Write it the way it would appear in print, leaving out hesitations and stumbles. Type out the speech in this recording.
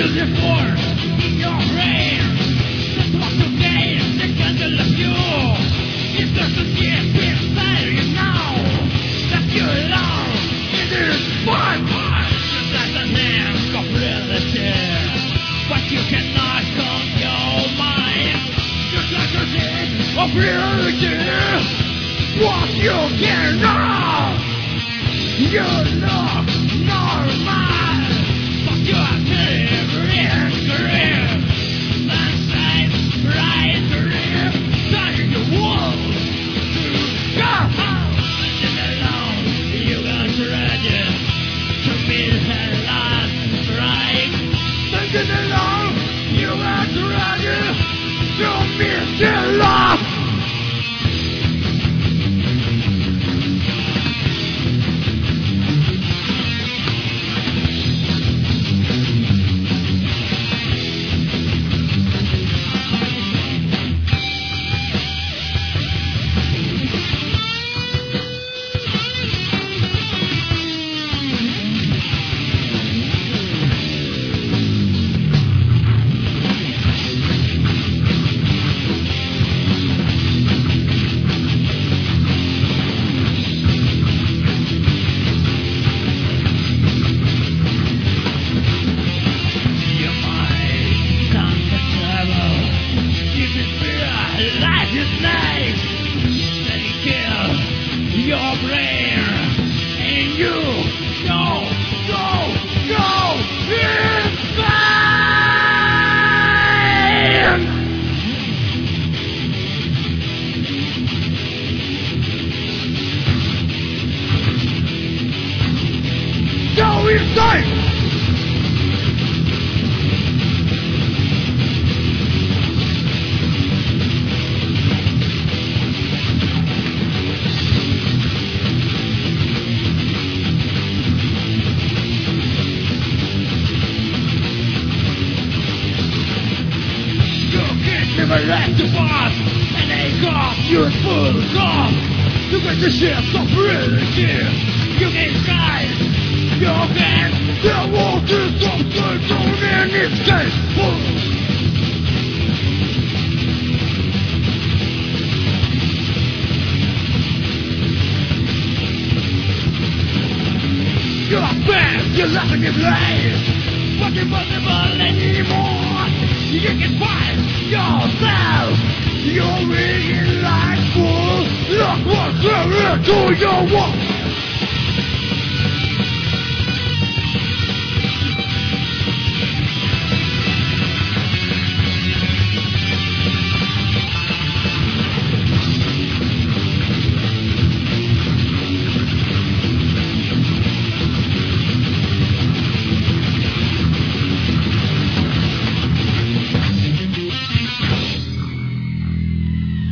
the force in your brain. That's what you gain, the candle of you. It doesn't get inside you now. That you alone, it is my mind. Just like the name of reality. But you cannot calm your mind. Just like the name of reality. What you cannot. You look normal, but you are terribly grim. Sunshine, bright grim, turning the walls to go home. And alone, you got ready to be the last strike. And alone, you got ready to be the last. Life is nice, let it kill your brain, and you go insane. Go insane. Never let the boss, and they got you full cost. You get the shift of reality. You can guide, you can. The waters of the zone and escape. You're bad, you're laughing in place. What's impossible anymore? You can find yourself. You're reading like fools. Look what's there to your wall.